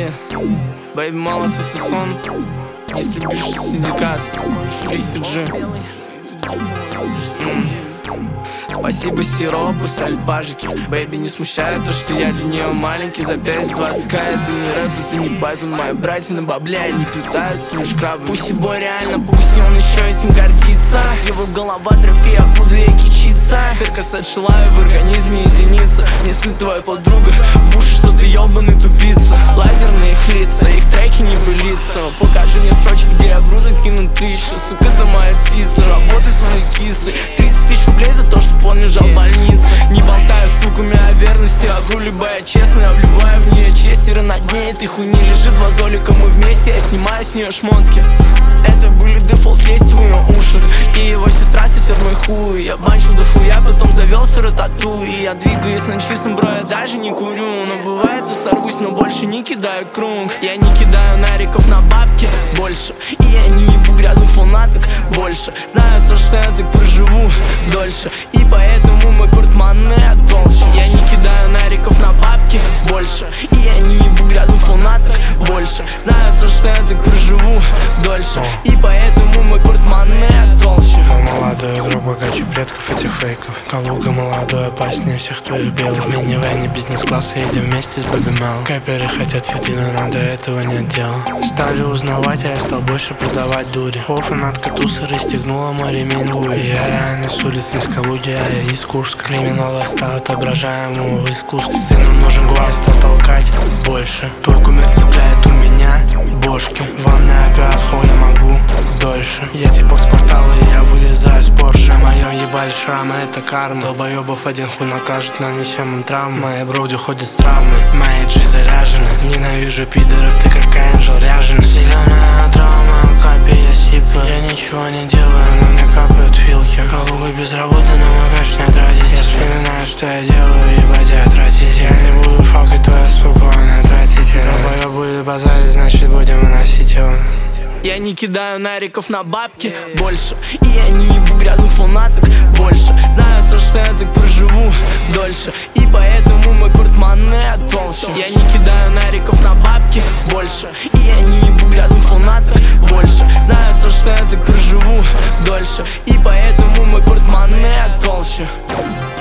Али, Бэйби Мала, Сосисон, Дистрибьюшн Синдикат, Криси Джи. Спасибо сиропу, сальбажики. Бэйби не смущает то, что я для нее маленький. За 5-20к это не рэп, это не байбин. Мои братья на бабле, они питаются лишь крабы. Пусть бой реально, пусть он еще этим гордится. Его голова трофей, а буду я кичиться. Перкосет шилаю в организме единица. Не сын твоя подруга, в уши, что ты ебаный тупица. Лазерные их лица, их треки не пылится. Покажи мне строчки, где я вру, закину 1000. Сука, это моя фиса, работай с моей кисой. 30 000 рублей за то, что он лежал в больнице. Не болтаю с суками о верности, а вру, либо я честно. Я вливаю в нее честь, и на дне этой хуйни лежит 2 золика, мы вместе. Я снимаю с нее шмотки. Это были дефолт лезть в ее уши. И его сестра сосет мой хуй. Я банчил до хуя, потом завел сыру тату. И я двигаюсь на чистом, бро, я даже не курю. Но бывает и сорвусь, но больше не кидаю круг. Я не кидаю нариков на бабки больше. И я не ебу грязных фанаток больше. Знаю то, что я так проживу дольше. И поэтому мой портмоне толще. Я не кидаю нариков на бабки больше. И я не ебу грязных фанаток больше. Знаю то, что я так проживу дольше. И поэтому мой портмоне толще. Но молодой игрок богаче предков этих фейков. Калуга молодой, опаснее всех твоих белых. В минивэне бизнес-класса едем вместе с Бэби Мел. Кэперы хотят фитили, но до этого нет дела. Стали узнавать, а я стал больше продавать дури. Фанатка тусы расстегнула мой ремень Луи. Я реально с улицы из Калуги, а я из Курска. Криминал стал отображаемого в искусстве. Сыну нужен глаз, стал толкать больше. Твой кумир цепляет у меня бошки. Ванная опять, хуй я могу дольше. Я типа с квартала, и я вылезаю с Порше. Моем ебали шрамы, это карма. Долбоебов один хуй накажет, нанесем им травмы. Мои броуди ходят с травмой, мои джи заряжены. Ненавижу пидоров, ты как Энджел ряженый. Зеленая травма, капи, я сиплю. Я ничего не делаю, но мне капают филки. Калуга без работы, но мой кэш не тратить. Я вспоминаю, что я делаю, ебать я тратить. Я не буду факать твоя сука, она тратить. Долбоеб будет базарить, значит будем выносить его. Я не кидаю нариков на бабки больше. И я не ебу грязных фанаток больше. Знаю то, что я так проживу дольше. И поэтому мой портмоне толще. Я не кидаю нариков на бабки больше. И я не ебу грязных фанаток больше. Знаю то, что я так проживу дольше. И поэтому мой портмоне толще.